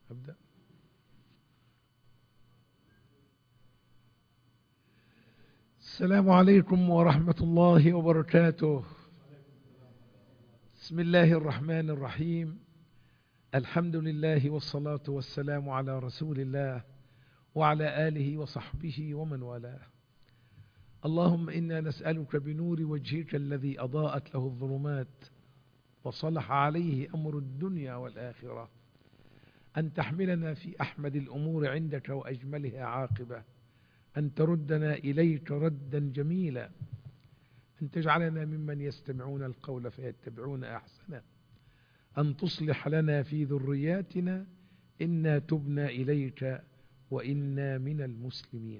أبدأ. السلام عليكم ورحمة الله وبركاته. بسم الله الرحمن الرحيم. الحمد لله والصلاة والسلام على رسول الله وعلى آله وصحبه ومن والاه. اللهم إنا نسألك بنور وجهك الذي أضاءت له الظلمات وصلح عليه أمر الدنيا والآخرة أن تحملنا في أحمد الأمور عندك وأجملها عاقبة، أن تردنا إليك ردا جميلا، أن تجعلنا ممن يستمعون القول فيتبعون أحسنه، أن تصلح لنا في ذرياتنا إنا تبنا إليك وإنا من المسلمين.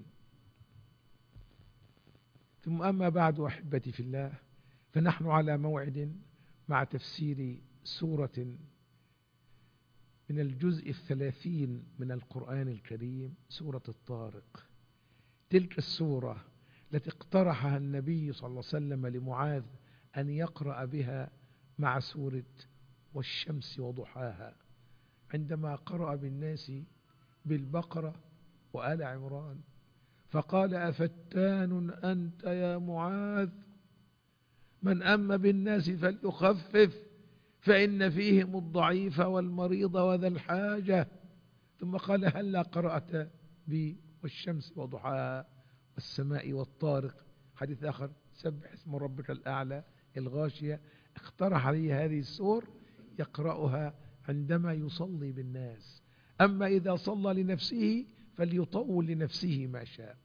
ثم أما بعد أحبتي في الله، فنحن على موعد مع تفسير سورة من الجزء 30 من القرآن الكريم، سورة الطارق. تلك السورة التي اقترحها النبي صلى الله عليه وسلم لمعاذ أن يقرأ بها مع سورة والشمس وضحاها، عندما قرأ بالناس بالبقرة وآل عمران، فقال: أفتان أنت يا معاذ؟ من أما بالناس فليخفف فإن فيهم الضعيف والمريض وذا الحاجة. ثم قال: هلا قرأت بي والشمس وضحاها والسماء والطارق. حديث آخر: سبح اسم ربك الأعلى، الغاشية. اقترح عليه هذه السور يقرأها عندما يصلي بالناس، أما إذا صلى لنفسه فليطول لنفسه ما شاء.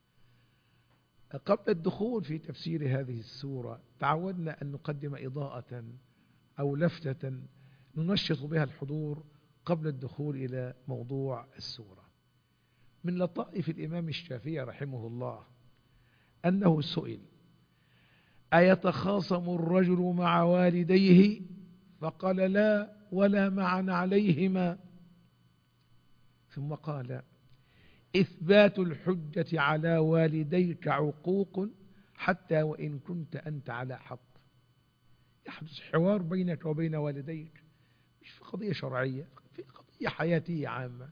قبل الدخول في تفسير هذه السورة تعودنا أن نقدم إضاءة أو لفتة ننشط بها الحضور قبل الدخول إلى موضوع السورة. من لطائف الإمام الشافعي رحمه الله أنه سئل: أيتخاصم الرجل مع والديه؟ فقال: لا، ولا معا عليهما. ثم قال: إثبات الحجة على والديك عقوق حتى وإن كنت أنت على حق. يحدث حوار بينك وبين والديك، مش في قضية شرعية، في قضية حياتية عامة.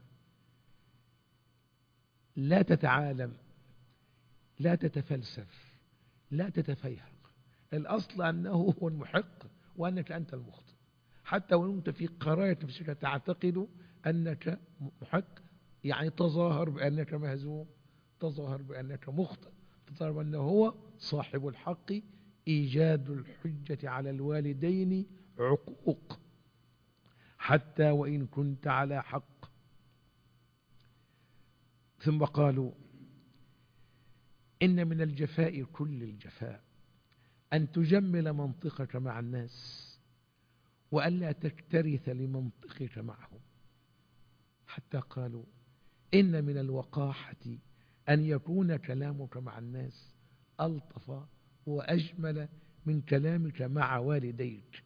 لا تتعالم، لا تتفلسف، لا تتفيهق. الأصل أنه هو المحق وأنك أنت المخطئ، حتى وأنت في قراية نفسك تعتقد أنك محق، يعني تظاهر بأنك مهزوم، تظاهر بأنك مخطئ، تظاهر بأنه هو صاحب الحق. إيجاد الحجة على الوالدين عقوق حتى وإن كنت على حق. ثم قالوا: إن من الجفاء كل الجفاء أن تجمل منطقك مع الناس وألا تكترث لمنطقك معهم. حتى قالوا: إن من الوقاحة أن يكون كلامك مع الناس ألطف وأجمل من كلامك مع والديك.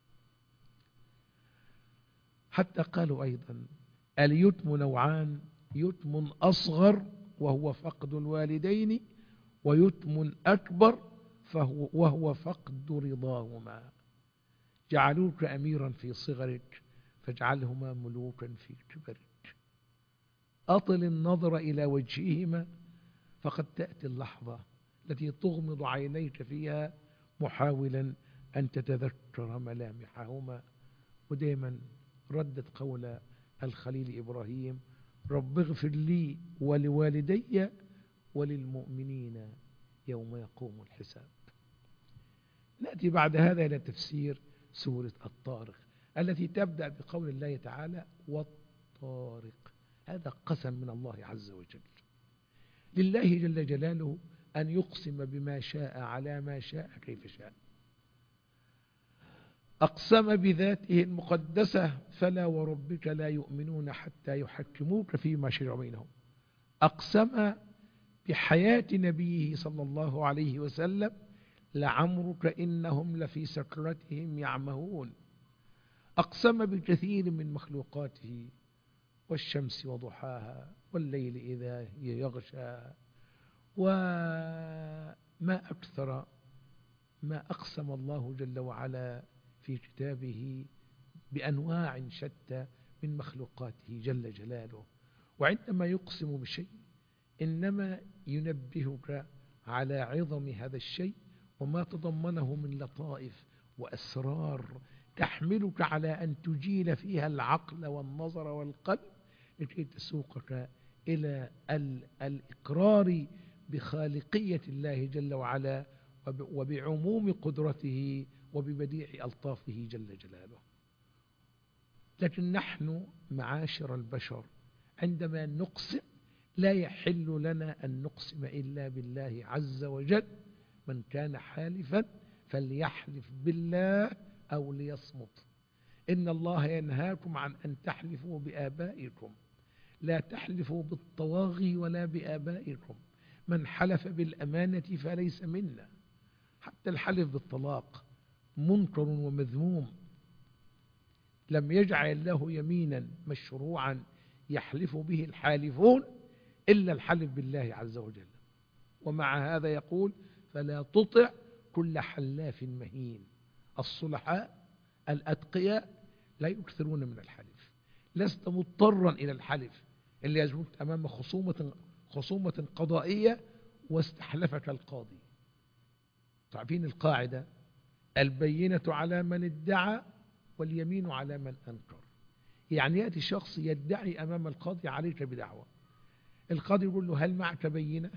حتى قالوا أيضا: اليتم نوعان: يتم أصغر وهو فقد الوالدين، ويتم أكبر وهو فقد رضاهما. جعلوك أميرا في صغرك فاجعلهما ملوكا في كبرك. أطل النظر إلى وجههما فقد تأتي اللحظة التي تغمض عينيك فيها محاولا أن تتذكر ملامحهما. ودائما ردت قول الخليل إبراهيم: رب اغفر لي ولوالدي وللمؤمنين يوم يقوم الحساب. نأتي بعد هذا إلى تفسير سورة الطارق التي تبدأ بقول الله تعالى: والطارق. هذا قسم من الله عز وجل. لله جل جلاله أن يقسم بما شاء على ما شاء كيف شاء. أقسم بذاته المقدسة: فلا وربك لا يؤمنون حتى يحكموك فيما شجر بينهم. أقسم بحياة نبيه صلى الله عليه وسلم: لعمرك إنهم لفي سكرتهم يعمهون. أقسم بكثير من مخلوقاته: والشمس وضحاها والليل إذا يغشى. وما أكثر ما أقسم الله جل وعلا في كتابه بأنواع شتى من مخلوقاته جل جلاله. وعندما يقسم بشيء إنما ينبهك على عظم هذا الشيء وما تضمنه من لطائف وأسرار تحملك على أن تجيل فيها العقل والنظر والقلب لكي تسوقك إلى الإقرار بخالقية الله جل وعلا وبعموم قدرته وببديع ألطافه جل جلاله. لكن نحن معاشر البشر عندما نقسم لا يحل لنا أن نقسم إلا بالله عز وجل. من كان حالفا فليحلف بالله أو ليصمت. إن الله ينهاكم عن أن تحلفوا بآبائكم، لا تحلفوا بالطواغي ولا بآبائكم. من حلف بالأمانة فليس منا. حتى الحلف بالطلاق منكر ومذموم. لم يجعل الله يمينا مشروعا يحلف به الحالفون إلا الحلف بالله عز وجل. ومع هذا يقول فلا تطع كل حلاف مهين. الصلحاء الأتقياء لا يكثرون من الحلف. لست مضطرا إلى الحلف اللي يجبك أمام خصومة قضائية واستحلفك القاضي. تعرفين القاعدة البينة على من ادعى واليمين على من أنكر. يعني يأتي شخص يدعي أمام القاضي عليك بدعوة، القاضي يقول له هل معك بينة؟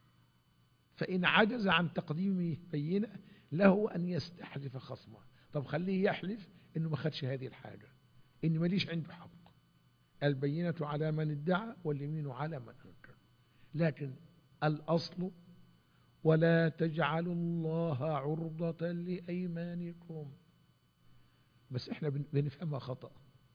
فإن عجز عن تقديم بينة له أن يستحلف خصمه. طب خليه يحلف إنه ما خدش هذه الحاجة، إنه ماليش عنده حق. البينة على من ادعى واليمين على من أنكر. لكن الأصل ولا تجعلوا الله عرضة لأيمانكم. بس احنا بنفهمها خطأ.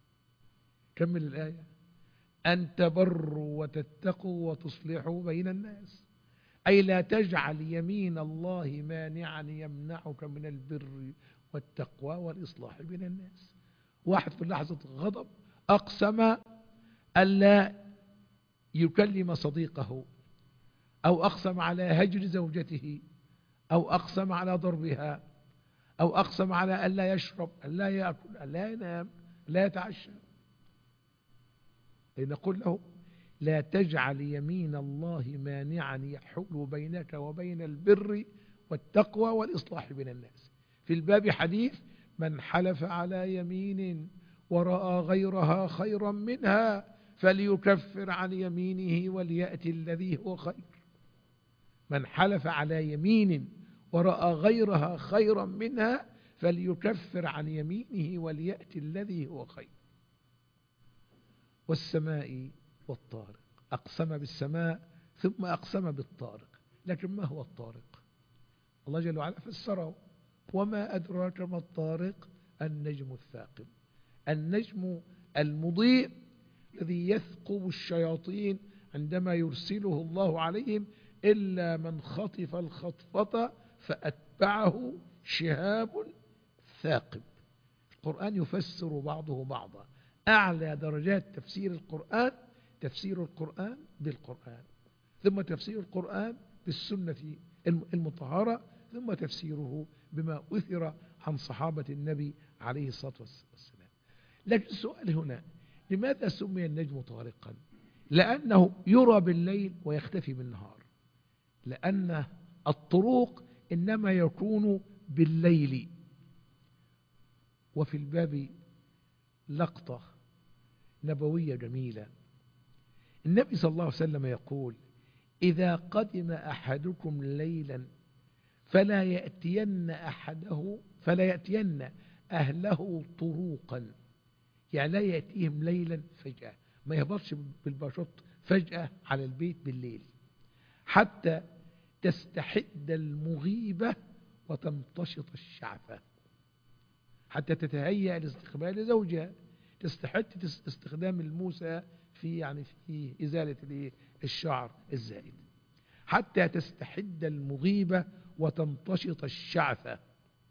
كمل الآية. أن تبروا وتتقوا وتصلحوا بين الناس، أي لا تجعل يمين الله مانعا يمنعك من البر والتقوى والإصلاح بين الناس. واحد في لحظة غضب أقسم ألا يكلم صديقه، أو أقسم على هجر زوجته، أو أقسم على ضربها، أو أقسم على ألا يشرب، ألا يأكل، ألا ينام، لا يتعشى. نقول له لا تجعل يمين الله مانعا يحول بينك وبين البر والتقوى والإصلاح بين الناس. في الباب حديث من حلف على يمين ورأى غيرها خيرا منها فليكفر عن يمينه وليأتي الذي هو خير. من حلف على يمين ورأى غيرها خيرا منها فليكفر عن يمينه وليأتي الذي هو خير. والسماء والطارق. أقسم بالسماء ثم أقسم بالطارق. لكن ما هو الطارق؟ الله جل وعلا فسره وما أدراك ما الطارق النجم الثاقب. النجم المضيء الذي يثقب الشياطين عندما يرسله الله عليهم إلا من خطف الخطفة فأتبعه شهاب ثاقب. القرآن يفسر بعضه بعضا. أعلى درجات تفسير القرآن تفسير القرآن بالقرآن، ثم تفسير القرآن بالسنة المطهرة، ثم تفسيره بما أثر عن صحابة النبي عليه الصلاة والسلام. لكن السؤال هنا لماذا سمي النجم طارقا؟ لأنه يرى بالليل ويختفي بالنهار. لأن الطروق إنما يكون بالليل. وفي الباب لقطة نبوية جميلة. النبي صلى الله عليه وسلم يقول إذا قدم أحدكم ليلا فلا يأتين أهله طروقا. يعني لا يأتيهم ليلا فجأة، ما يهبطش بالباشط فجأة على البيت بالليل، حتى تستحد المغيبة وتمتشط الشعفة، حتى تتهيأ لاستقبال زوجها، تستحد استخدام الموسى في إزالة الشعر الزائد، حتى تستحد المغيبة وتمتشط الشعفة.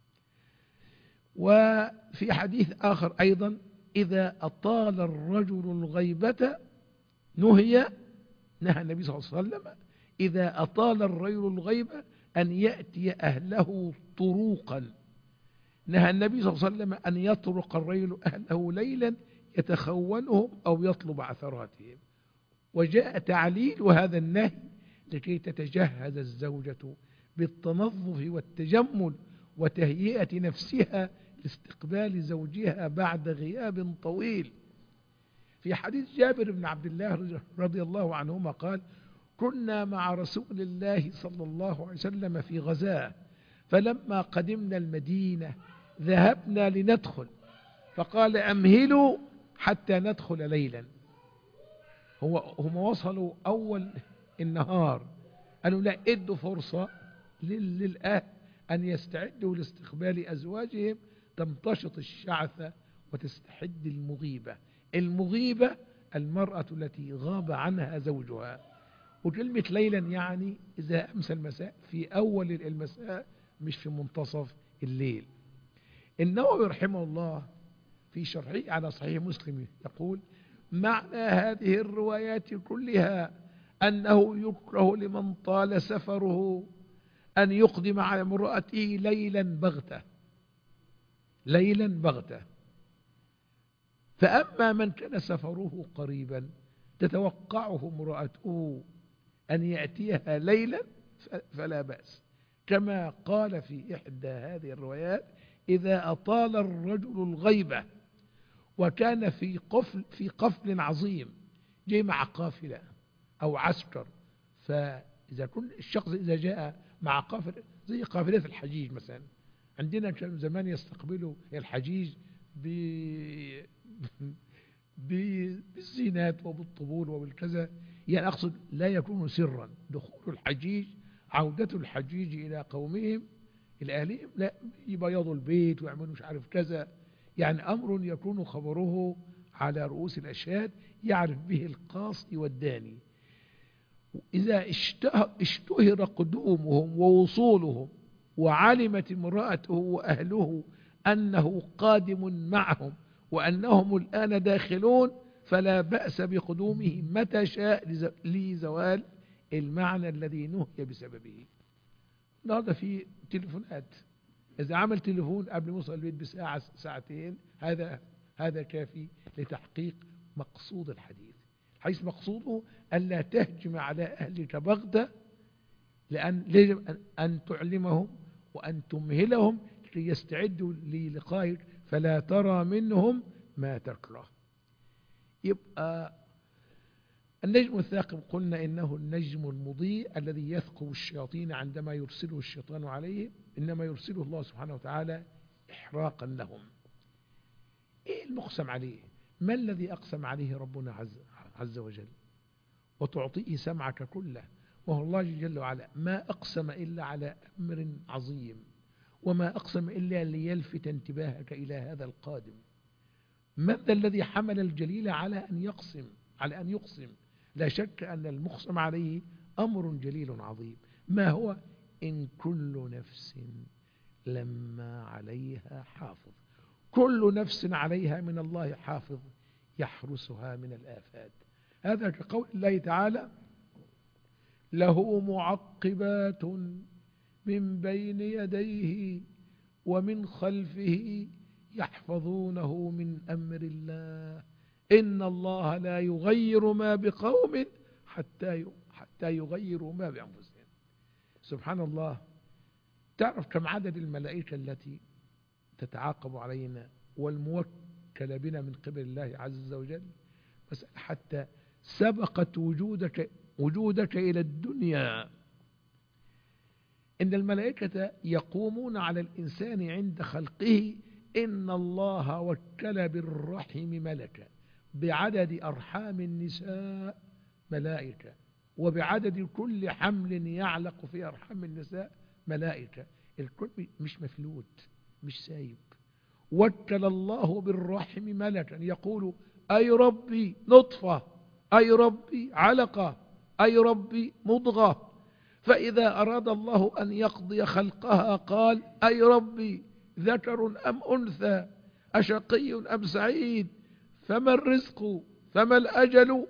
وفي حديث آخر أيضا إذا أطال الرجل الغيبة نهى النبي صلى الله عليه وسلم إذا أطال الرجل الغيبة أن يأتي أهله طروقا. نهى النبي صلى الله عليه وسلم أن يطرق الرجل أهله ليلا يتخونهم أو يطلب عثراتهم. وجاء تعليل هذا النهي لكي تتجهز الزوجة بالتنظف والتجمل وتهيئة نفسها لاستقبال زوجها بعد غياب طويل. في حديث جابر بن عبد الله رضي الله عنهما قال: كنا مع رسول الله صلى الله عليه وسلم في غزاة، فلما قدمنا المدينة ذهبنا لندخل، فقال: أمهلوا حتى ندخل ليلا. هم وصلوا أول النهار، قالوا لا، ادوا فرصة للأهل أن يستعدوا لاستقبال أزواجهم، تمتشط الشعثة وتستحد المغيبة. المغيبة المرأة التي غاب عنها زوجها. وكلمة ليلا يعني إذا أمسى المساء، في أول المساء مش في منتصف الليل. النووي رحمه الله في شرحه على صحيح مسلم يقول: معنى هذه الروايات كلها أنه يكره لمن طال سفره أن يقدم على امرأته ليلا بغتة، ليلا بغتة. فأما من كان سفره قريبا تتوقعه امرأته أن يأتيها ليلا فلا بأس، كما قال في إحدى هذه الروايات: إذا أطال الرجل الغيبة وكان في قفل عظيم، جاي مع قافلة أو عسكر، فإذا كل الشخص إذا جاء مع قافلة زي قافلة الحجيج مثلا، عندنا كانوا زمان يستقبلوا الحجيج بالزينات وبالطبول وبالكذا، يعني أقصد لا يكون سرا دخول الحجيج، عودة الحجيج إلى قومهم إلى أهلهم، لا يبيضوا البيت ويعملوا مش عارف كذا، يعني أمر يكون خبره على رؤوس الأشهاد يعرف به القاصي والداني. إذا اشتهر قدومهم ووصولهم وعلمت امرأته وأهله أنه قادم معهم وأنهم الآن داخلون، فلا بأس بقدومه متى شاء لزوال المعنى الذي نهي بسببه. النهارده في تليفونات، إذا عمل تليفون قبل ما يوصل البيت بساعة ساعتين، هذا كافي لتحقيق مقصود الحديث. حيث مقصوده ألا تهجم على أهلك بغتة، لأن يجب أن تعلمهم وأن تمهلهم لكي يستعدوا للقائك، فلا ترى منهم ما تكره. يبقى النجم الثاقب قلنا إنه النجم المضيء الذي يثقب الشياطين عندما يرسله الشيطان عليه، إنما يرسله الله سبحانه وتعالى إحراقا لهم. إيه المقسم عليه؟ ما الذي أقسم عليه ربنا عز وجل؟ وتعطيه سمعك كله، وهو الله جل وعلا ما أقسم إلا على أمر عظيم، وما أقسم إلا ليلفت انتباهك إلى هذا القادم. من ذا الذي حمل الجليل على أن يقسم؟ لا شك أن المقسم عليه أمر جليل عظيم. ما هو؟ إن كل نفس لما عليها حافظ. كل نفس عليها من الله حافظ يحرسها من الآفات. هذا كقول الله تعالى: له معقبات من بين يديه ومن خلفه يحفظونه من أمر الله إن الله لا يغير ما بقوم حتى يغيروا ما بأنفسهم. سبحان الله. تعرف كم عدد الملائكة التي تتعاقب علينا والموكل بنا من قبل الله عز وجل؟ بس حتى سبقت وجودك إلى الدنيا. إن الملائكة يقومون على الإنسان عند خلقه. إن الله وكل بالرحم ملكا، بعدد أرحام النساء ملائكة، وبعدد كل حمل يعلق في أرحام النساء ملائكة. الكل مش مفلوت، مش سايب. وكل الله بالرحم ملكا يقول: أي ربي نطفة، أي ربي علقة، أي ربي مضغة. فإذا أراد الله أن يقضي خلقها قال: أي ربي ذكر أم أنثى، أشقي أم سعيد، فما الرزق، فما الأجل،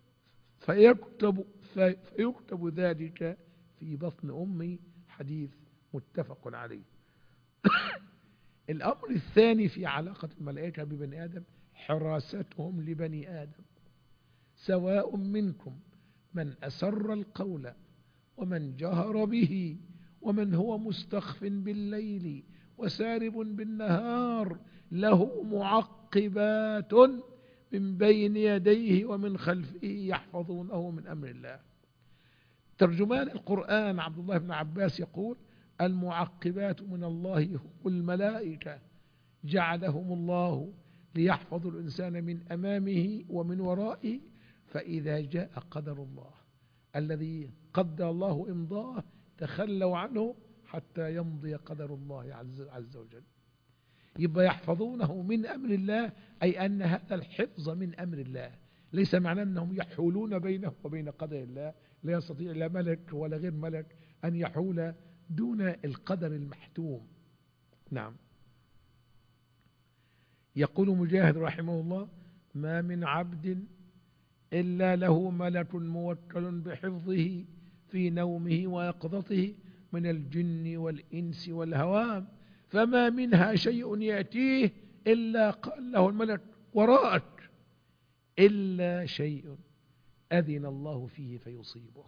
فيكتب ذلك في بطن أمي. حديث متفق عليه. الأمر الثاني في علاقة الملائكة ببني آدم حراستهم لبني آدم، سواء منكم من أسر القول ومن جهر به ومن هو مستخف بالليل وسارب بالنهار، له معقبات من بين يديه ومن خلفه يحفظونه من أمر الله. ترجمان القرآن عبد الله بن عباس يقول: المعقبات من الله هم الملائكة، جعلهم الله ليحفظوا الإنسان من أمامه ومن ورائه، فإذا جاء قدر الله الذي قدر الله إمضاه تخلوا عنه حتى يمضي قدر الله عز وجل. يبقى يحفظونه من أمر الله، أي أن هذا الحفظ من أمر الله، ليس معناه أنهم يحولون بينه وبين قدر الله. لا يستطيع لا ملك ولا غير ملك أن يحول دون القدر المحتوم. نعم. يقول مجاهد رحمه الله: ما من عبد إلا له ملك موكل بحفظه في نومه ويقظته من الجن والإنس والهوام، فما منها شيء يأتيه إلا قال له الملك وراءك، إلا شيء أذن الله فيه فيصيبه.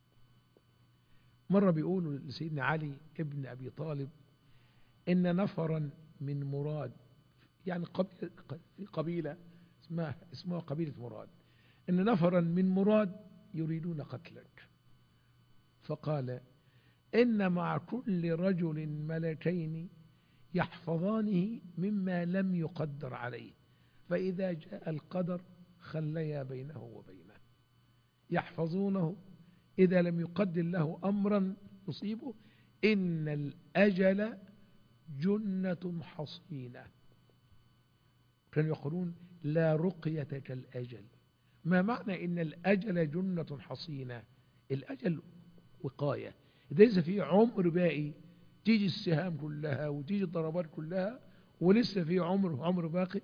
مرة بيقولوا لسيدنا علي ابن أبي طالب إن نفرا من مراد، يعني في قبيلة اسمها قبيلة مراد، إن نفرا من مراد يريدون قتلك، فقال: إن مع كل رجل ملكين يحفظانه مما لم يقدر عليه، فإذا جاء القدر خليا بينه وبينه، يحفظونه إذا لم يقدر له أمرا يصيبه. إن الأجل جنة حصينة. كانوا يقولون: لا رقية كالأجل. ما معنى إن الأجل جنة حصينة؟ الأجل وقاية، ليس في عمر باقي تيجي السهام كلها وتيجي الضربات كلها ولسه في عمر باقي،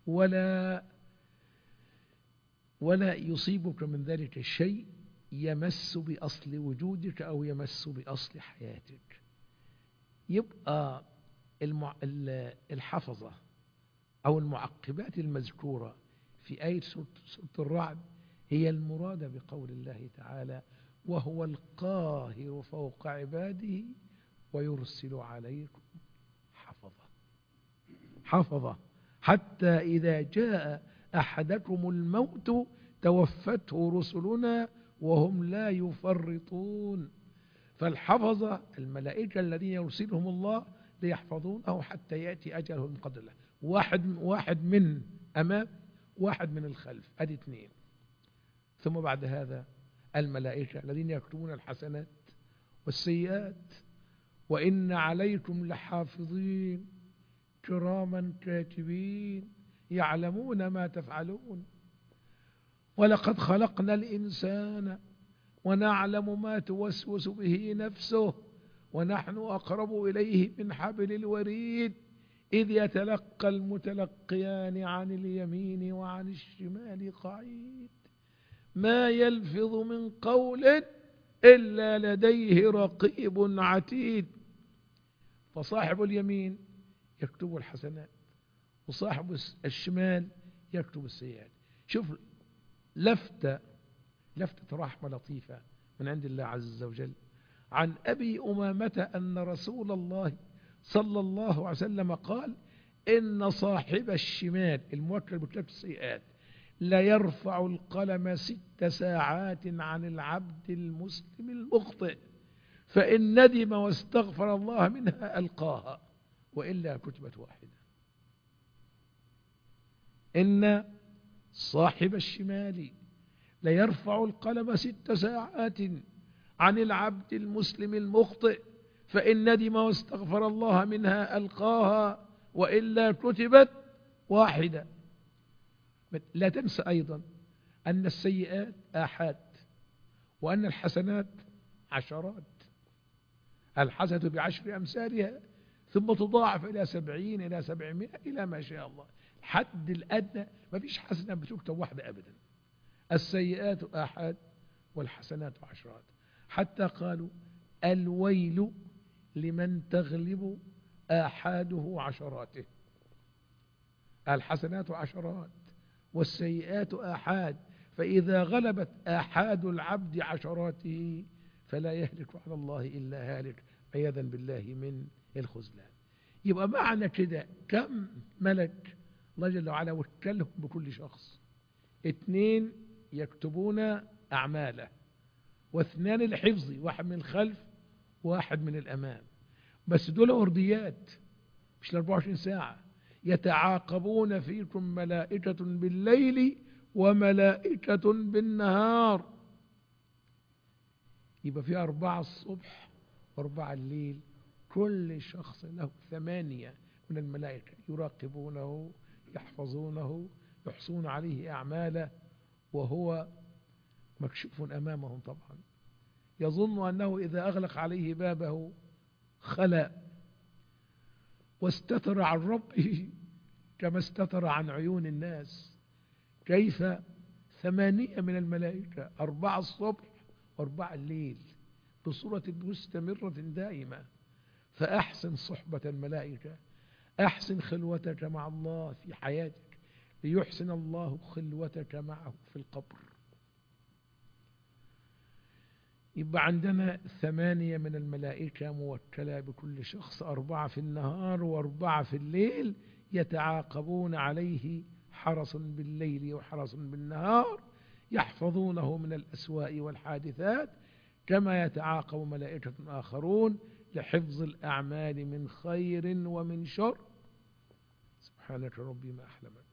ولا يصيبك من ذلك الشيء يمس بأصل وجودك أو يمس بأصل حياتك. يبقى الحفظة أو المعقبات المذكورة في آية سورة الرعد هي المرادة بقول الله تعالى: وهو القاهر فوق عباده ويرسل عليكم حفظة حتى إذا جاء أحدكم الموت توفته رسلنا وهم لا يفرطون. فالحفظة الملائكة الذين يرسلهم الله ليحفظونه حتى يأتي أجله من قدر الله، واحد من أمام واحد من الخلف، أدي اثنين. ثم بعد هذا الملائكة الذين يكتبون الحسنات والسيئات: وإن عليكم لحافظين كراما كاتبين يعلمون ما تفعلون ولقد خلقنا الإنسان ونعلم ما توسوس به نفسه ونحن أقرب إليه من حبل الوريد إذ يتلقى المتلقيان عن اليمين وعن الشمال قعيد ما يلفظ من قول إلا لديه رقيب عتيد. فصاحب اليمين يكتب الحسنات وصاحب الشمال يكتب السيئات. شوف لفتة رحمة لطيفة من عند الله عز وجل عن أبي أمامة أن رسول الله صلى الله عليه وسلم قال: إن صاحب الشمال الموكل بكتابة السيئات لا يرفع القلم 6 ساعات عن العبد المسلم المخطئ، فإن ندم واستغفر الله منها ألقاها وإلا كتبت واحدة. إن صاحب الشمال لا يرفع القلم 6 ساعات عن العبد المسلم المخطئ، فإن ندم واستغفر الله منها ألقاها وإلا كتبت واحدة. لا تنسى أيضا أن السيئات آحاد وأن الحسنات عشرات، الحسنة ب10 أمثالها ثم تضاعف إلى 70 إلى 700 إلى ما شاء الله. الحد الأدنى ما فيش حسنة بتكتب واحدة أبدا. السيئات آحاد والحسنات عشرات، حتى قالوا: الويل لمن تغلب آحاده عشراته. الحسنات عشرات والسيئات آحاد، فإذا غلبت آحاد العبد عشراته فلا يهلك على الله إلا هالك، عياذا بالله من الخذلان. يبقى معنى كده كم ملك الله جل وعلا وكلهم بكل شخص؟ 2 يكتبون أعماله، و2 الحفظ، واحد من الخلف واحد من الأمام. بس دول أرديات مش 24 ساعة. يتعاقبون فيكم ملائكة بالليل وملائكة بالنهار. يبقى في 4 الصبح و4 الليل، كل شخص له 8 من الملائكة يراقبونه يحفظونه يحصون عليه أعماله، وهو مكشوف أمامهم طبعا. يظن أنه إذا أغلق عليه بابه خلأ واستتر عن ربه كما استتر عن عيون الناس. كيف 8 من الملائكة، 4 الصبح و4 الليل، بصورة مستمرة دائمة. فأحسن صحبة الملائكة، أحسن خلوتك مع الله في حياتك ليحسن الله خلوتك معه في القبر. يبقى عندنا 8 من الملائكة موكلة بكل شخص، 4 في النهار و4 في الليل، يتعاقبون عليه حرس بالليل وحرس بالنهار، يحفظونه من الأسواء والحادثات، كما يتعاقب ملائكة آخرون لحفظ الأعمال من خير ومن شر. سبحانك ربي ما أحلمك.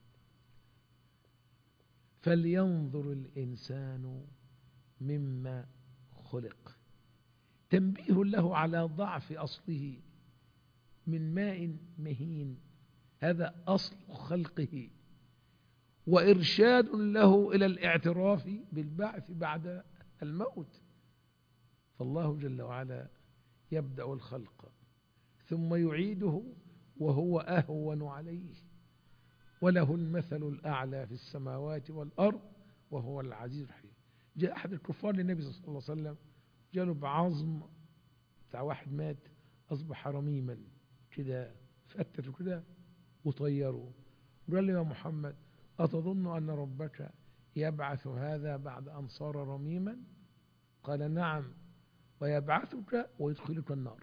فلينظر الإنسان مما خلق. تنبيه له على ضعف أصله من ماء مهين، هذا أصل خلقه، وإرشاد له إلى الاعتراف بالبعث بعد الموت. فالله جل وعلا يبدأ الخلق ثم يعيده وهو أهون عليه، وله المثل الأعلى في السماوات والأرض وهو العزيز الحكيم. جاء أحد الكفار للنبي صلى الله عليه وسلم، جاله بعظم بتاع واحد مات أصبح رميما كده، فتته كده وطيره. قال له يا محمد أتظن أن ربك يبعث هذا بعد أن صار رميما؟ قال نعم، ويبعثك ويدخلك النار.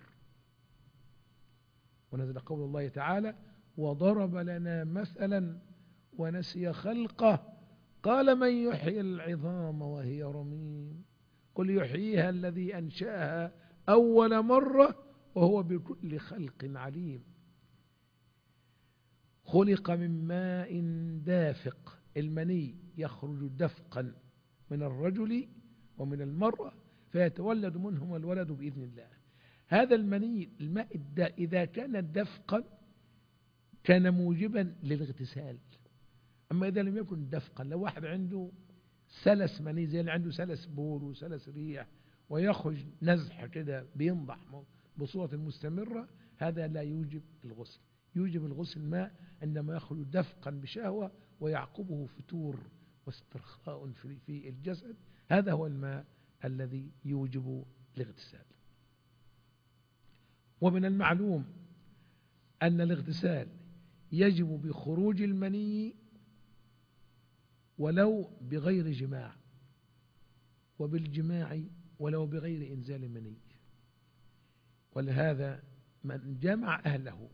ونزل قول الله تعالى وضرب لنا مثلا ونسي خلقه قال من يحيي العظام وهي رميم قل يحييها الذي أنشأها أول مرة وهو بكل خلق عليم. خلق من ماء دافق، المني يخرج دفقا من الرجل ومن المرأة فيتولد منهما الولد بإذن الله. هذا المني الماء إذا كان دفقا كان موجبا للاغتسال. أما إذا لم يكن دفقا، لو واحد عنده سلس مني زي اللي عنده سلس بول وسلس ريح ويخرج نزح كده بينضح بصورة مستمرة، هذا لا يوجب الغسل. يوجب الغسل الماء عندما يخرج دفقا بشهوة ويعقبه فتور واسترخاء في الجسد، هذا هو الماء الذي يوجب الاغتسال. ومن المعلوم أن الاغتسال يجب بخروج المني ولو بغير جماع، وبالجماع ولو بغير إنزال مني. ولهذا من جمع أهله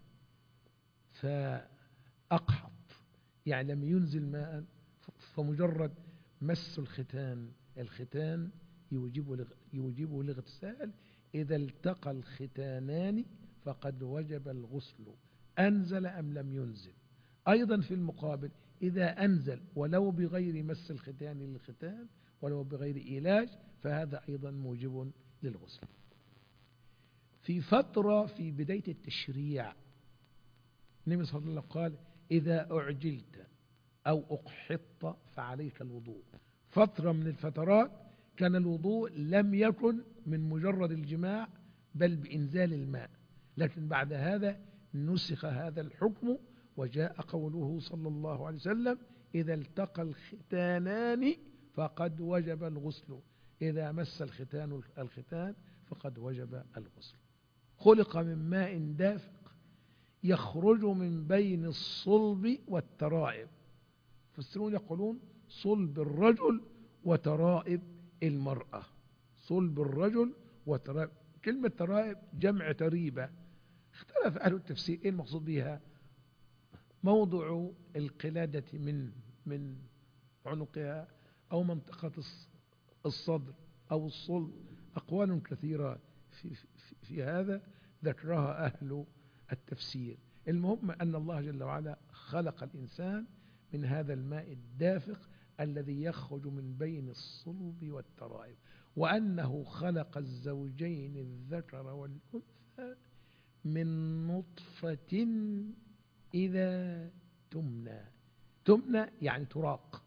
فأقحط يعني لم ينزل ماء فمجرد مس الختان يوجبه الاغتسال. إذا التقى الختانان فقد وجب الغسل أنزل أم لم ينزل. أيضا في المقابل إذا أنزل ولو بغير مس الختان للختان ولو بغير إيلاج فهذا أيضا موجب للغسل. في فترة في بداية التشريع النبي صلى الله عليه وسلم قال إذا أعجلت أو أقحطت فعليك الوضوء. فترة من الفترات كان الوضوء لم يكن من مجرد الجماع بل بإنزال الماء، لكن بعد هذا نسخ هذا الحكم وجاء قوله صلى الله عليه وسلم إذا التقى الختانان فقد وجب الغسل، إذا مس الختان فقد وجب الغسل. خلق من ماء دافق يخرج من بين الصلب والترائب. المفسرون يقولون صلب الرجل وترائب المرأة. صلب الرجل وترائب، كلمة ترائب جمع تريبة. اختلف أهل التفسير إيه المقصود بها. موضع القلادة من عنقها أو منطقة الصدر أو الصلب، أقوال كثيرة في هذا ذكرها أهل التفسير. المهم أن الله جل وعلا خلق الإنسان من هذا الماء الدافق الذي يخرج من بين الصلب والترائب، وأنه خلق الزوجين الذكر والأنثى من نطفة إذا تمنى. تمنى يعني تراق.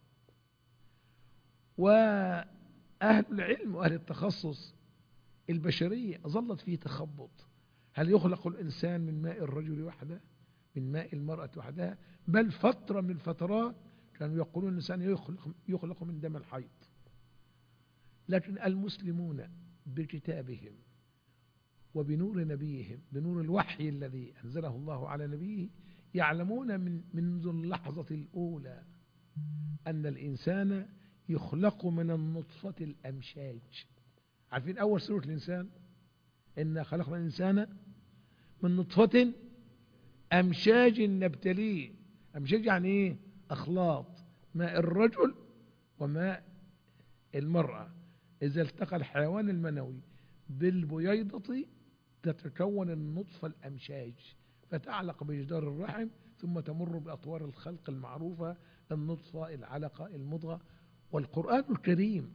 وأهل العلم وأهل التخصص البشرية ظلت فيه تخبط، هل يخلق الإنسان من ماء الرجل وحده، من ماء المرأة وحدها؟ بل فترة من الفترات كانوا يقولون الإنسان يخلق من دم الحيض. لكن المسلمون بكتابهم وبنور نبيهم، بنور الوحي الذي أنزله الله على نبيه، يعلمون منذ اللحظة الأولى أن الإنسان يخلق من النطفة الأمشاج. عارفين أول سورة الإنسان إنا خلقنا الإنسان من نطفة أمشاج نبتليه. أمشاج يعني إيه؟ أخلاط ماء الرجل وماء المرأة. إذا التقى الحيوان المنوي بالبييضة تتكون النطفة الأمشاج فتعلق بجدار الرحم، ثم تمر بأطوار الخلق المعروفة، النطفة، العلقة، المضغة. والقرآن الكريم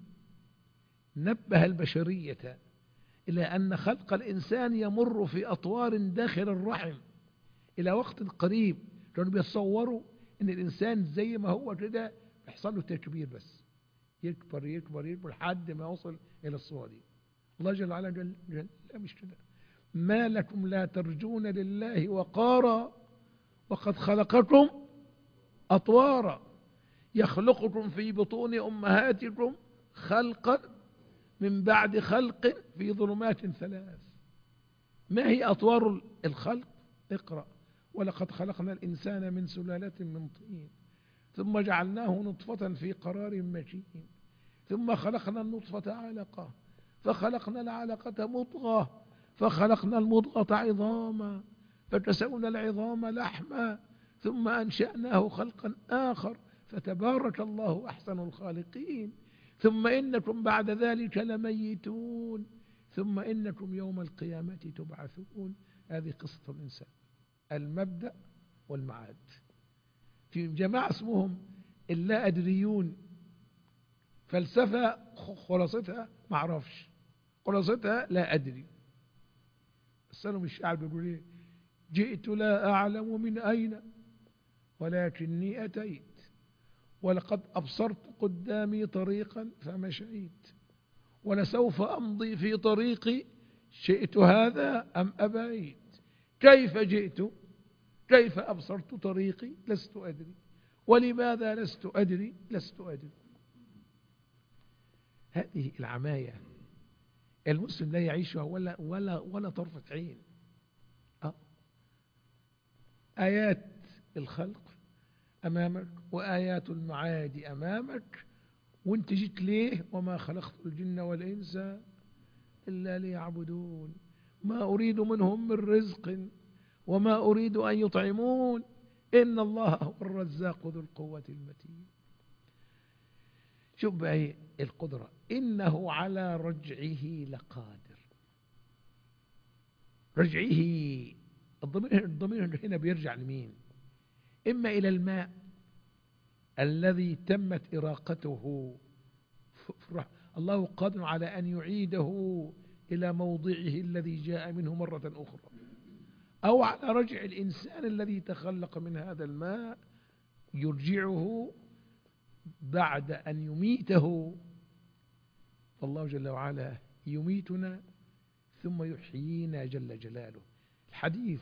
نبه البشرية إلى أن خلق الإنسان يمر في أطوار داخل الرحم. إلى وقت قريب كانوا بيتصوروا أن الإنسان زي ما هو كده يحصل له تكبير، بس يكبر يكبر يكبر لحد ما يوصل إلى الصورة دي. الله جل وعلا قال لا، مش كده. ما لكم لا ترجون لله وقارا وقد خلقكم أطوارا يخلقكم في بطون أمهاتكم خلقا من بعد خلق في ظلمات ثلاث. ما هي أطوار الخلق؟ اقرأ. ولقد خلقنا الإنسان من سلالة من طين ثم جعلناه نطفة في قرار مكين ثم خلقنا النطفة علقة فخلقنا العلقة مضغة فخلقنا المضغة عظاما فكسونا العظام لحما ثم أنشأناه خلقا آخر فتبارك الله أحسن الخالقين ثم إنكم بعد ذلك لميتون ثم إنكم يوم القيامة تبعثون. هذه قصة الإنسان، المبدأ والمعاد. في جماعة اسمهم اللا أدريون، فلسفة خلاصتها ما اعرفش، خلاصتها لا أدري. بس أنا مش قاعد بقول إيه، جئت لا أعلم من أين ولكني أتيت ولقد أبصرت قدامي طريقا فمشيت ولسوف أمضي في طريقي شئت هذا أم أبيت. كيف جئت؟ كيف أبصرت طريقي؟ لست أدري. ولماذا لست أدري؟ لست أدري. هذه العماية المسلم لا يعيشها ولا طرفة عين. آيات الخلق أمامك وآيات المعاد أمامك، وانت جيت ليه؟ وما خلقت الجن والإنس إلا ليعبدون ما أريد منهم من رزق وما أريد أن يطعمون إن الله هو الرزاق ذو القوة المتين. شوف بقى القدرة، إنه على رجعه لقادر. رجعه، الضمير هنا بيرجع لمين؟ إما إلى الماء الذي تمت إراقته، الله قادر على أن يعيده إلى موضعه الذي جاء منه مرة أخرى، أو على رجع الإنسان الذي تخلق من هذا الماء يرجعه بعد أن يميته. فالله جل وعلا يميتنا ثم يحيينا جل جلاله. الحديث: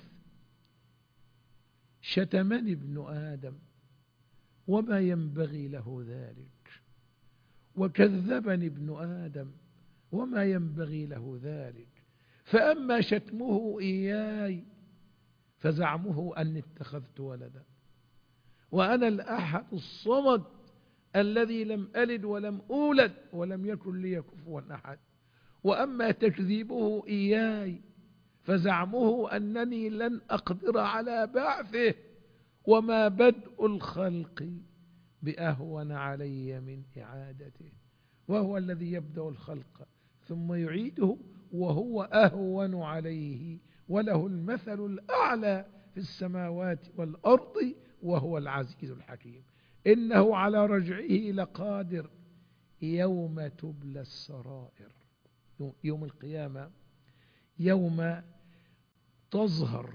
شتمني ابن آدم وما ينبغي له ذلك، وكذبني ابن آدم وما ينبغي له ذلك، فأما شتمه إياي فزعمه أني اتخذت ولدا، وأنا الأحد الصمد الذي لم ألد ولم أولد ولم يكن لي كفوا أحد. وأما تكذيبه إياي فزعمه أنني لن أقدر على بعثه، وما بدء الخلق بأهون علي من إعادته، وهو الذي يبدأ الخلق ثم يعيده وهو أهون عليه، وله المثل الأعلى في السماوات والأرض وهو العزيز الحكيم. إنه على رجعه لقادر يوم تبلى السرائر، يوم القيامة، يوم تظهر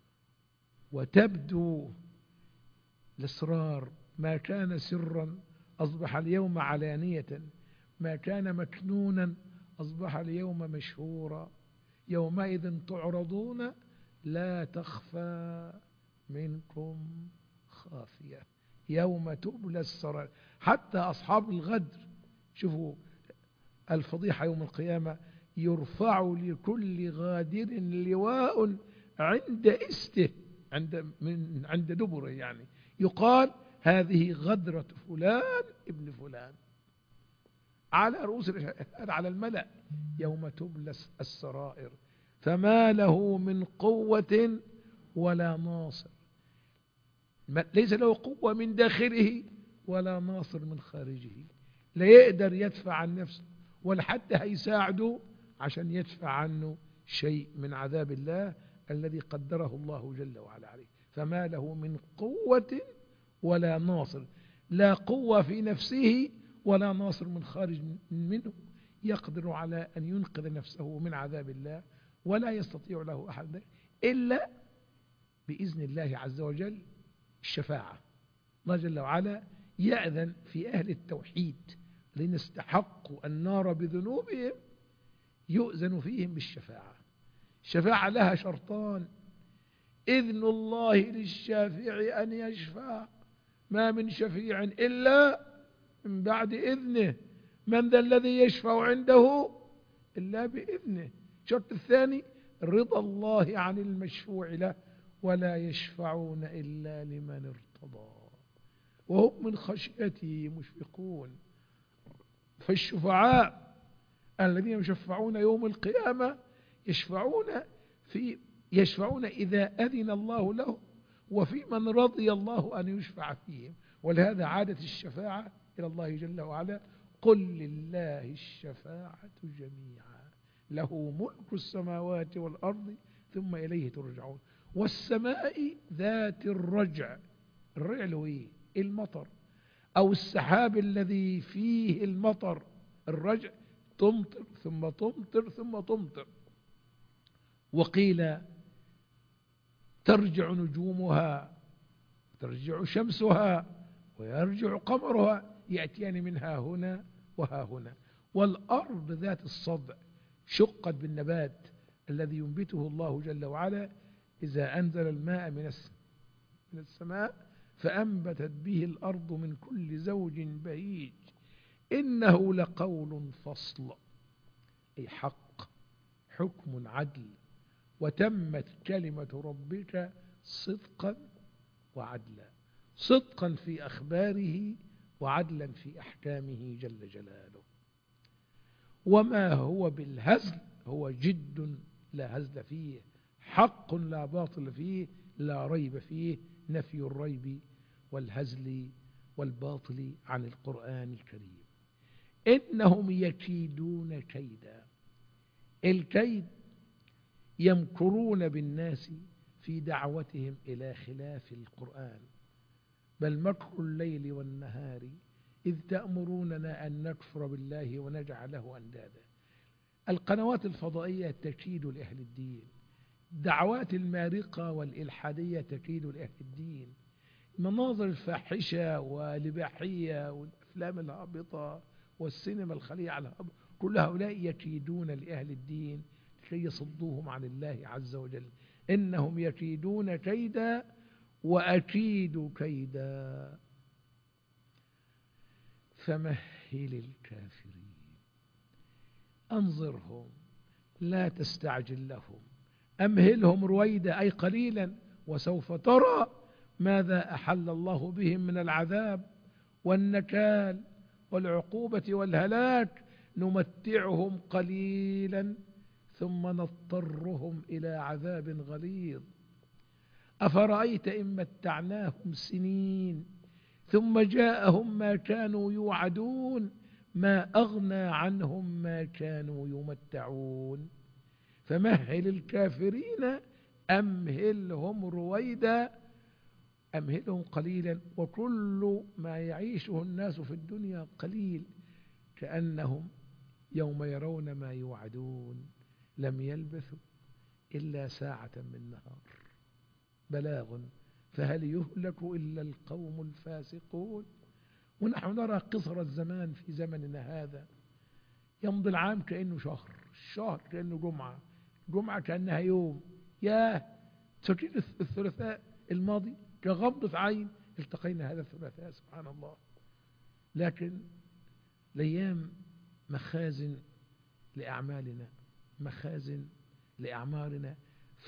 وتبدو الأسرار. ما كان سرا أصبح اليوم علانية، ما كان مكنونا أصبح اليوم مشهورا. يومئذ تعرضون لا تخفى منكم خافية، يوم تبلى السرائر. حتى أصحاب الغدر، شوفوا الفضيحة يوم القيامة، يرفع لكل غادر لواء عند استه، عند دبره، يعني يقال هذه غدرة فلان ابن فلان، على رؤوس على الملأ يوم تبلى السرائر، فما له من قوة ولا ناصر. ليس له قوة من داخله ولا ناصر من خارجه، لا يقدر يدفع عن نفسه ولا حتى هيساعده عشان يدفع عنه شيء من عذاب الله الذي قدره الله جل وعلا عليه. فما له من قوة ولا ناصر، لا قوة في نفسه ولا ناصر من خارج منه يقدر على أن ينقذ نفسه من عذاب الله، ولا يستطيع له أحد إلا بإذن الله عز وجل الشفاعة. الله جل وعلا يأذن في أهل التوحيد الذين استحقوا النار بذنوبهم، يؤذن فيهم بالشفاعة. الشفاعة لها شرطان: إذن الله للشافع أن يشفع، ما من شفيع إلا من بعد إذنه، من ذا الذي يشفع عنده إلا بإذنه. الشرط الثاني: رضا الله عن المشفوع له، ولا يشفعون إلا لمن ارتضى وهم من خشيته مشفقون. فالشفعاء الذين يشفعون يوم القيامة يشفعون إذا أذن الله له، وفي من رضي الله أن يشفع فيهم. ولهذا عادت الشفاعة إلى الله جل وعلا: قل لله الشفاعة جميعا له ملك السماوات والأرض ثم إليه ترجعون. والسماء ذات الرجع، الرجع له إيه؟ المطر أو السحاب الذي فيه المطر. الرجع تمطر ثم تمطر ثم تمطر. وقيل ترجع نجومها، ترجع شمسها، ويرجع قمرها، يأتيان منها هنا وها هنا. والأرض ذات الصدع شقت بالنبات الذي ينبته الله جل وعلا إذا أنزل الماء من السماء فأنبتت به الأرض من كل زوج بهيج. إنه لقول فصل، أي حق، حكم عدل، وتمت كلمة ربك صدقا وعدلا، صدقا في أخباره وعدلا في أحكامه جل جلاله. وما هو بالهزل، هو جد لا هزل فيه، حق لا باطل فيه، لا ريب فيه، نفي الريب والهزل والباطل عن القرآن الكريم. إنهم يكيدون كيدا. الكيد يمكرون بالناس في دعوتهم إلى خلاف القرآن، بل مكر الليل والنهار إذ تأمروننا أن نكفر بالله ونجعله أندادا. القنوات الفضائية تكيد لأهل الدين، الدعوات المارقة والإلحادية تكيد لأهل الدين، المناظر الفاحشة والإباحية والأفلام الهابطة والسينما الخليعة الهابطة، كل هؤلاء يكيدون لأهل الدين كي يصدوهم عن الله عز وجل. إنهم يكيدون كيدا وأكيد كيدا فمهل الكافرين أنظرهم لا تستعجل لهم، أمهلهم رويدا أي قليلا، وسوف ترى ماذا أحل الله بهم من العذاب والنكال والعقوبة والهلاك نمتعهم قليلا ثم نضطرهم إلى عذاب غليظ أفرأيت إن متعناهم سنين ثم جاءهم ما كانوا يوعدون ما أغنى عنهم ما كانوا يمتعون فمهل الكافرين أمهلهم رويدا أمهلهم قليلا وكل ما يعيشه الناس في الدنيا قليل كأنهم يوم يرون ما يوعدون لم يلبثوا إلا ساعة من نهار بلاغ فهل يهلك إلا القوم الفاسقون. ونحن نرى قصر الزمان في زمننا هذا، يمضي العام كأنه شهر، الشهر كأنه جمعة، جمعة كأنها يوم. ياه، تفكرين الثلاثاء الماضي كغمضة عين التقينا هذا الثلاثاء، سبحان الله. لكن الأيام مخازن لأعمالنا، مخازن لأعمارنا،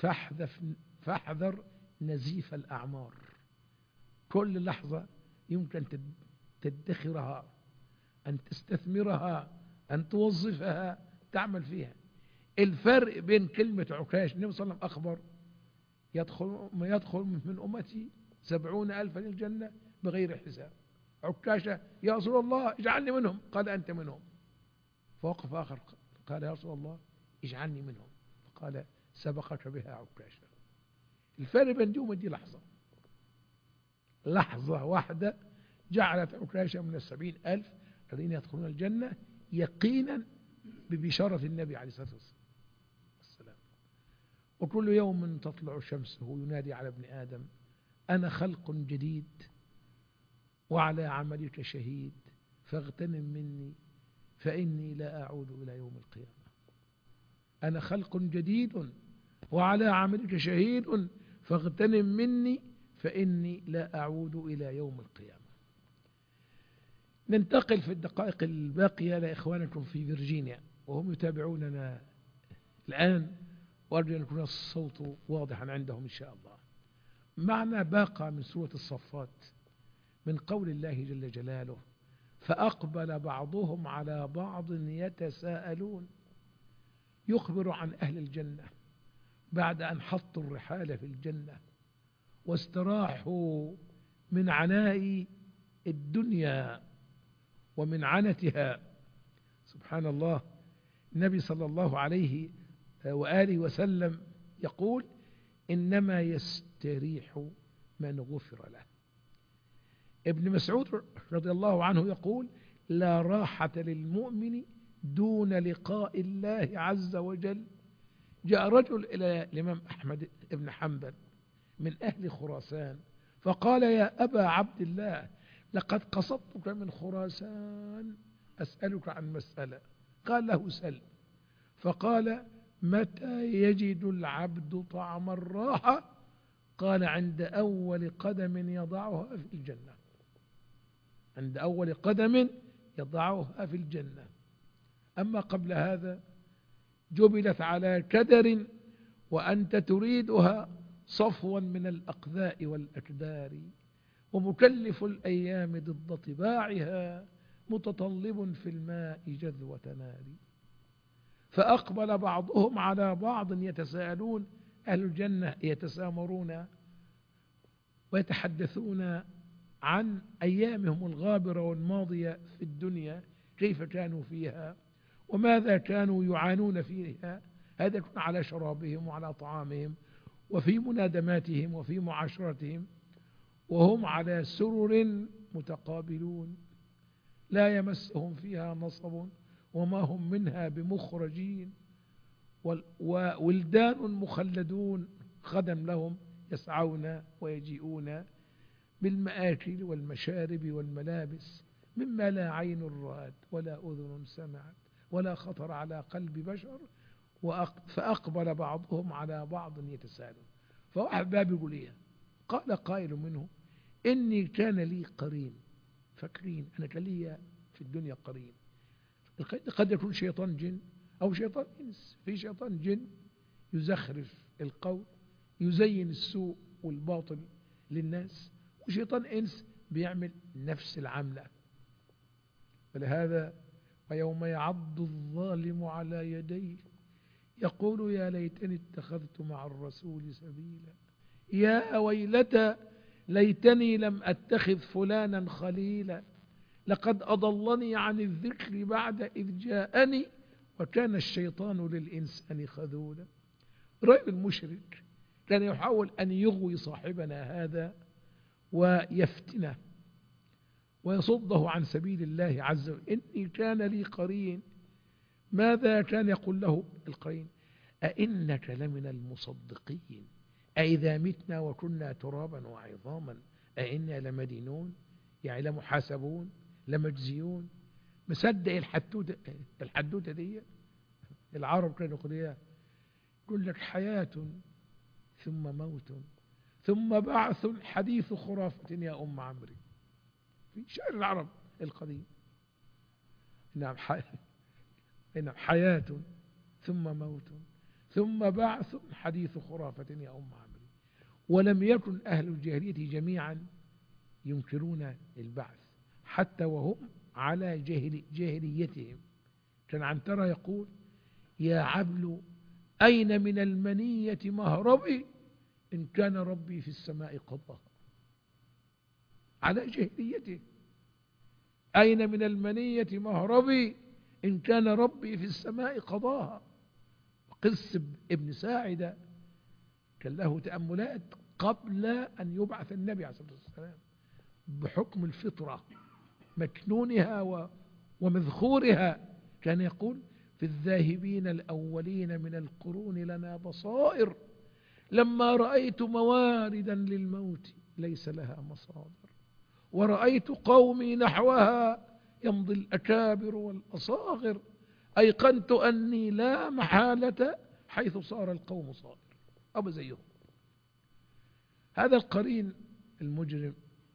فاحذر نزيف الأعمار. كل لحظة يمكن تدخرها، أن تستثمرها، أن توظفها، تعمل فيها. الفرق بين كلمة عكاش، النبي صلى الله عليه وسلم أخبر يدخل من أمتي 70,000 للجنة بغير حساب. عكاشة: يا رسول الله اجعلني منهم، قال أنت منهم. فوقف آخر قال: يا رسول الله اجعلني منهم، فقال: سبقك بها عكاشة. الفرق بين دي وبين دي لحظة واحدة جعلت عكاشة من 70,000 الذين يدخلون الجنة يقينا ببشارة النبي عليه الصلاة والسلام. وكل يوم تطلع شمسه ينادي على ابن آدم: أنا خلق جديد وعلى عملك شهيد فاغتنم مني فإني لا أعود إلى يوم القيامة. أنا خلق جديد وعلى عملك شهيد فاغتنم مني فإني لا أعود إلى يوم القيامة. ننتقل في الدقائق الباقية لإخوانكم في فيرجينيا وهم يتابعوننا الآن، وأرجو أن يكون الصوت واضحا عندهم إن شاء الله. معنا باقة من سورة الصفات من قول الله جل جلاله: فأقبل بعضهم على بعض يتساءلون. يخبر عن أهل الجنة بعد أن حطوا الرحال في الجنة واستراحوا من عناء الدنيا ومن عنتها. سبحان الله. النبي صلى الله عليه وآله وسلم يقول: إنما يستريح من غفر له. ابن مسعود رضي الله عنه يقول: لا راحة للمؤمن دون لقاء الله عز وجل. جاء رجل إلى الإمام أحمد بن حنبل من أهل خراسان فقال: يا أبا عبد الله، لقد قصدتك من خراسان أسألك عن مسألة. قال له: سل. فقال: متى يجد العبد طعم الراحة؟ قال: عند أول قدم يضعها في الجنة. عند أول قدم يضعها في الجنة. أما قبل هذا جبلت على كدر وأنت تريدها صفوا من الأقذاء والأكدار، ومكلف الأيام ضد طباعها متطلب في الماء جذوة نار. فأقبل بعضهم على بعض يتساءلون. أهل الجنة يتسامرون ويتحدثون عن أيامهم الغابرة والماضية في الدنيا، كيف كانوا فيها وماذا كانوا يعانون فيها. هذا يكون على شرابهم وعلى طعامهم وفي منادماتهم وفي معاشرتهم، وهم على سرر متقابلون لا يمسهم فيها نصب وما هم منها بمخرجين، وولدان مخلدون خدم لهم يسعون ويجيئون بالمآكل والمشارب والملابس مما لا عين رأت ولا أذن سمعت ولا خطر على قلب بشر. فأقبل بعضهم على بعض يتساءلون. فواحد باب يقول إيه؟ قال قائل منه: إني كان لي قرين. فاكرين أنا كان لي في الدنيا قرين. قد يكون شيطان جن أو شيطان إنس. في شيطان جن يزخرف القول، يزين السوء والباطل للناس، وشيطان إنس بيعمل نفس العملة. ولهذا ويوم يعض الظالم على يديه يقول يا ليتني اتخذت مع الرسول سبيلا يا ويلتى ليتني لم أتخذ فلانا خليلا لقد أضلني عن الذكر بعد إذ جاءني وكان الشيطان للإنسان خذولا. رجل مشرك كان يحاول أن يغوي صاحبنا هذا ويفتنه ويصده عن سبيل الله عز وجل. إني كان لي قرين. ماذا كان يقول له القرين؟ أئنك لمن المصدقين أئذا متنا وكنا ترابا وعظاما أئنا لمدينون، يعني لمحاسبون لمجزيون. مصدق الحدوتة دي؟ العرب كانوا يقولوا يقول لك حياة ثم موت ثم بعث حديث خرافة يا أم عمري، في شعر العرب القديم. نعم حياة ثم موت ثم بعث حديث خرافة يا أم عمري. ولم يكن أهل الجاهلية جميعا ينكرون البعث حتى وهم على جاهليتهم. كان عنترة يقول يا عبل أين من المنية مهربي إن كان ربي في السماء قضى. على جاهليته. أين من المنية مهربي إن كان ربي في السماء قضاها. قس ابن ساعدة كان له تأملات قبل أن يبعث النبي عليه الصلاة والسلام بحكم الفطرة مكنونها ومذخورها. كان يقول في الذاهبين الأولين من القرون لنا بصائر لما رأيت مواردا للموت ليس لها مصادر ورأيت قومي نحوها يمضي الأكابر والأصاغر أيقنت أني لا محالة حيث صار القوم صائر. أبو زيهم هذا القرين المجرم.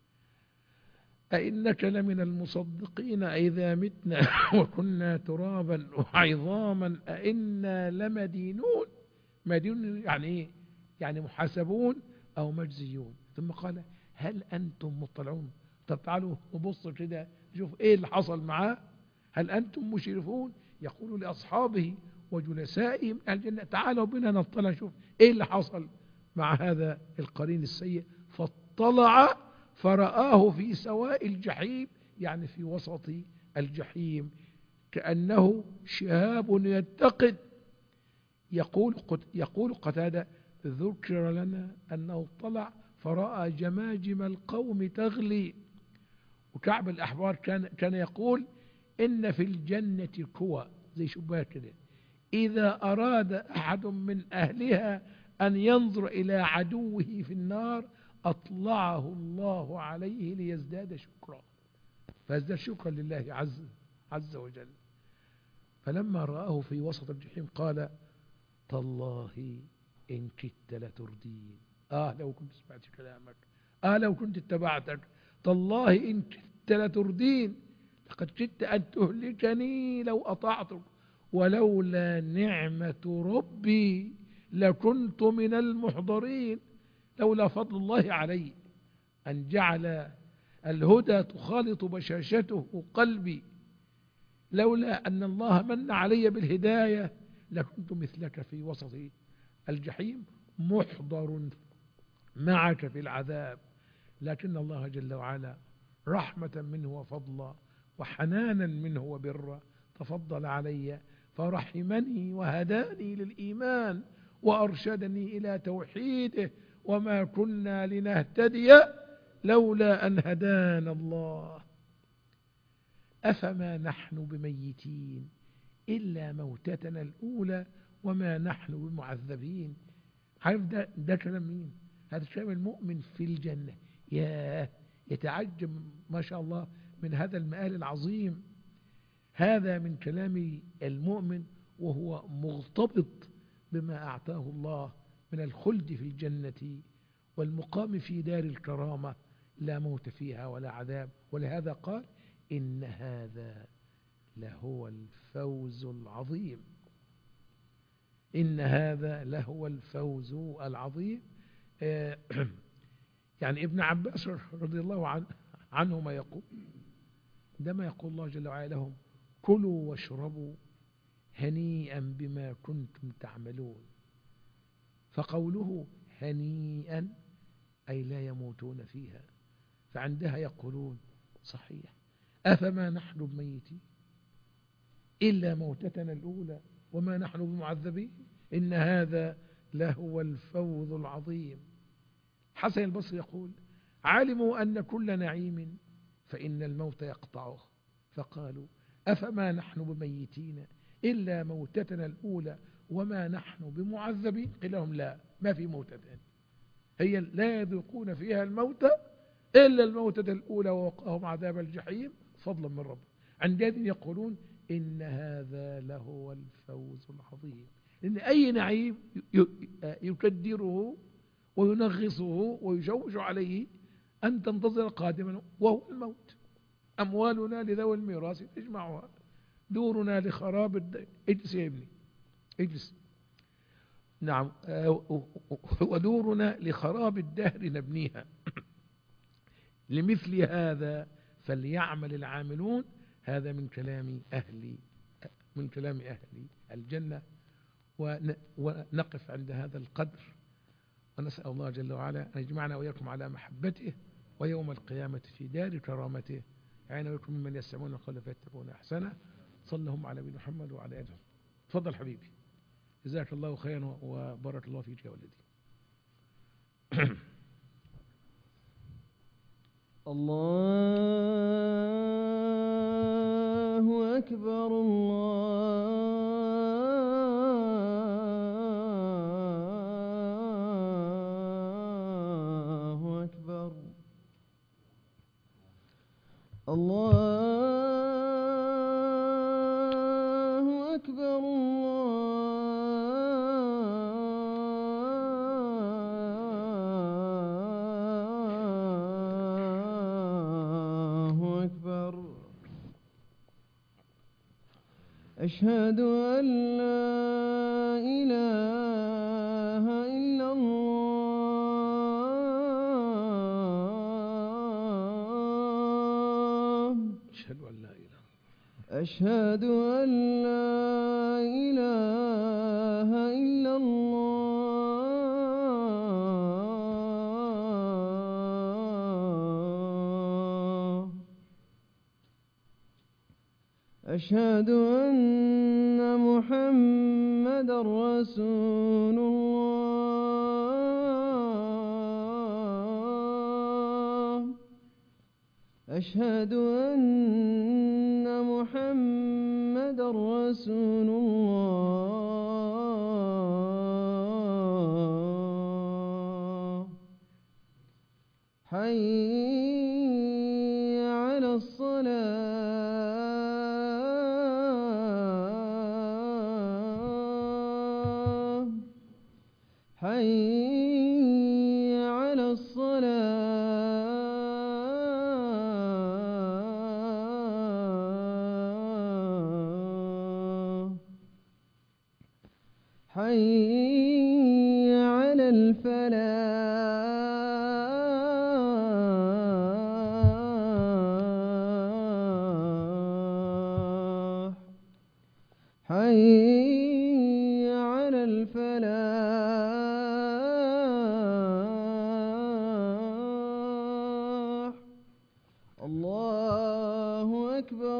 أئنك لمن المصدقين أئذا متنا وكنا ترابا وعظاما أئنا لمدينون. مدينون يعني إيه؟ يعني محاسبون أو مجزيون. ثم قال هل أنتم مطلعون؟ طب تعالوا نبص كده نشوف إيه اللي حصل معاه. هل أنتم مشرفون؟ يقول لأصحابه وجلسائهم أهل الجنة تعالوا بنا نطلع نشوف إيه اللي حصل مع هذا القرين السيء. فاطلع فرآه في سواء الجحيم، يعني في وسط الجحيم كأنه شهاب يتقد. يقول قتادة ذكر لنا أنه طلع فرأى جماجم القوم تغلي. وكعب الأحبار كان يقول إن في الجنة كوى زي شباك كده إذا أراد أحد من أهلها أن ينظر إلى عدوه في النار أطلعه الله عليه ليزداد شكرا، فيزداد شكرا لله عز وجل. فلما رآه في وسط الجحيم قال تالله إن كدت لتردين. لو كنت سمعت كلامك، لو كنت اتبعتك، تالله إن كدت لتردين لقد كدت أن تهلكني لو أطعتك ولولا نعمة ربي لكنت من المحضرين. لولا فضل الله علي أن جعل الهدى تخالط بشاشته قلبي، لولا أن الله من علي بالهداية لكنت مثلك في وسط الجحيم محضر معك في العذاب. لكن الله جل وعلا رحمة منه وفضلا وحنانا منه وبرا تفضل علي فرحمني وهداني للإيمان وأرشدني إلى توحيده وما كنا لنهتدي لولا أن هدانا الله. أفما نحن بميتين إلا موتتنا الأولى وما نحن بمعذبين. عارف ده كلام مين؟ هذا كلام المؤمن في الجنة. يتعجب ما شاء الله من هذا المآل العظيم. هذا من كلام المؤمن وهو مغتبط بما أعطاه الله من الخلد في الجنة والمقام في دار الكرامة لا موت فيها ولا عذاب. ولهذا قال إن هذا لهو الفوز العظيم. إن هذا لهو الفوز العظيم. يعني ابن عباس رضي الله عنهما يقول عندما يقول الله جل وعلا لهم كلوا واشربوا هنيئا بما كنتم تعملون، فقوله هنيئا أي لا يموتون فيها، فعندها يقولون صحيح أفما نحن بميتين إلا موتتنا الأولى وما نحن بمعذبين إن هذا لهو الفوز العظيم. حسن البصري يقول علموا أن كل نعيم فإن الموت يقطعه، فقالوا أفما نحن بميتين إلا موتتنا الأولى وما نحن بمعذبين، قيل لهم لا، ما في موتتين، هي لا يذوقون فيها الموت إلا الموتة الأولى ووقاهم عذاب الجحيم فضلا من رب. عندئذ يقولون إن هذا لهو الفوز العظيم، إن أي نعيم يكدره وينغصه ويشوش عليه أن تنتظر قادما وهو الموت. أموالنا لذوي الميراث نجمعها، دورنا لخراب اجلس يا ابني اجلس، نعم، ودورنا لخراب الدهر نبنيها لمثل هذا فليعمل العاملون. هذا من كلام أهل الجنة. ونقف عند هذا القدر، ونسأل الله جل وعلا أن يجمعنا وإياكم على محبته ويوم القيامة في دار كرامته، يعني ويكون ممن يستمعون القول فيتبعون أحسنه. صلى اللهم على نبينا محمد وعلى آله. تفضل حبيبي، جزاك الله خيرا وبارك الله فيك يا ولدي. الله أكبر الله أكبر الله أكبر الله أكبر. أشهد أن لا إله إلا الله. أشهد أن لا إله إلا الله. أشهد أن محمدا رسول الله. أشهد أن محمدا رسول الله. حي على الصلاة. حي على الصلاة. حي على الفلاح. حي على الفلاح. الله أكبر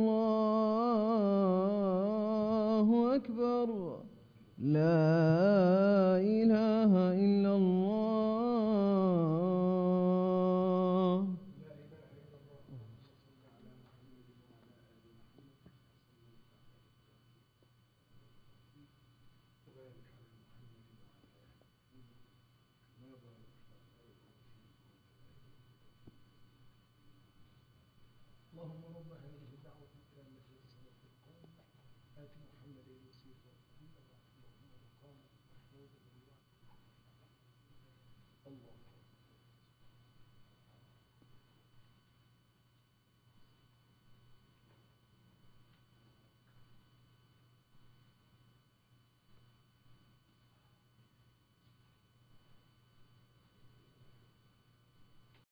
الله أكبر. لا إله إلا الله. اللهم رب هذه الدعوة التامة والصلاة القائمة آت محمدا الوسيلة والفضيلة اللهم مقام محمود الله.